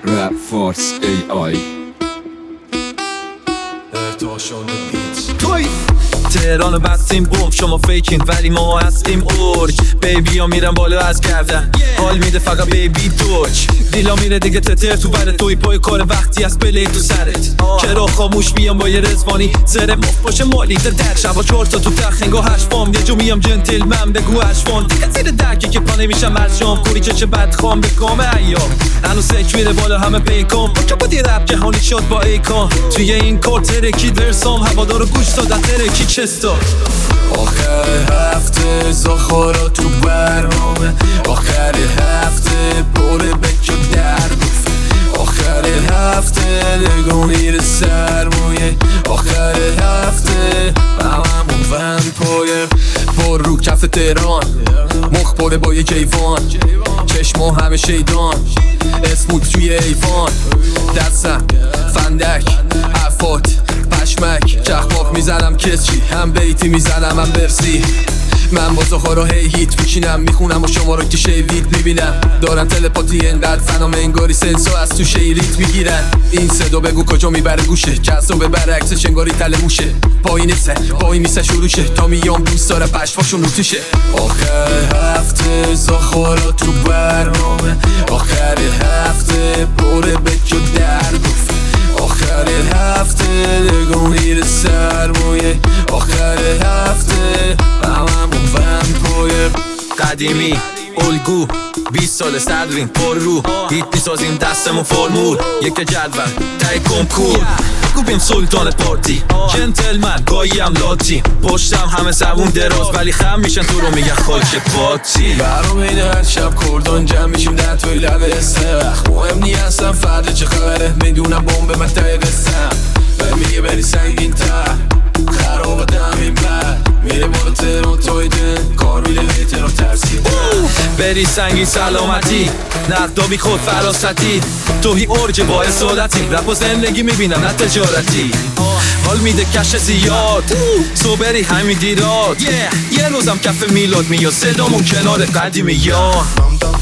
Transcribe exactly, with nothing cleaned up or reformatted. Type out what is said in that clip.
رپ فارس ای آی ارتاشان بیت توی تهران بستیم بوم، شما فیکین ولی ما هستیم اورج. بیبی ها میرن بالا از گردن، حال میده فقط بیبی دوچ. دیلا میره دیگه تتر تو بره، توی پای کار وقتی از پلی تو سرت. چرا خاموش میام با یه رزوانی زره مفت باشه مالی در شبا چهار تا تو تخت انگاه هشت فام. یه جو میام جنتلمن بگو هشفان دیگه زیر درکی که پا نمیشم ارشام. کوری چه بد خام به کام ایام هنو سیک میره بالا همه پیکام. با که بود یه رب جهانی شد با ایکان. توی این کار ترکی درسام هوادارو گوش دادن ترکی چستا. آخر هفته زاخارا تو برنامه، آخر هفته بره بکه در گفت. آخر هفته نگاه میره سرمایه، آخر هفته هممون وند پایه. بار رو کف تهران مخ پره با یه جیوان، چشما همه شیدان اسموت توی ایوان. دستم فندک عفات پشمک چخماق میزنم کسی هم بیتی میزنم هم برسی. من با زخارا هی هیت میشینم میخونم و شما رو که شیوید میبینم. دارن تلپاتی انقدر فنام انگاری سنسو از تو شیریت میگیرن. این صدا بگو کجا میبره گوشه، جذابه برعکسش انگاری تله موشه. پایین سه پایین میسه شروشه تا میام دوست داره پشفاشون رو توشه. آخر هفته زخارا تو برنامه، آخر هفته بره بکو در گفت. آخر هفته نگاه میره سرمایه، آخر هفته هممون وند پایه. قدیمی الگو بیست سال صدرین پر رو هیت میسازیم دستمون فرمول. یک جدول تای کنکور بگو بیم سلطان پارتی. جنتلمن گاهی هم لاتی پشتم همه زبون دراز ولی خم میشن تو رو میگن خاک پاتی. برام اینه هر شب کردان جمع میشیم در توی لب استخ. مهم نی هستم فرد چه خبره میدونم بمب من تای قسم. و میگه بری سنگین تر خرابت همین بد میره بالا تهران توی دن کار میره بیتر و ترسی بری سنگین سلامتی نقدابی خود فراستی. توهی ارج با اصالتی رپ و زندگی میبینم نه تجارتی. حال میده کش زیاد صبری همین دیراد. یه روزم کف میلاد میاد صدامون کنار قدیمی یان.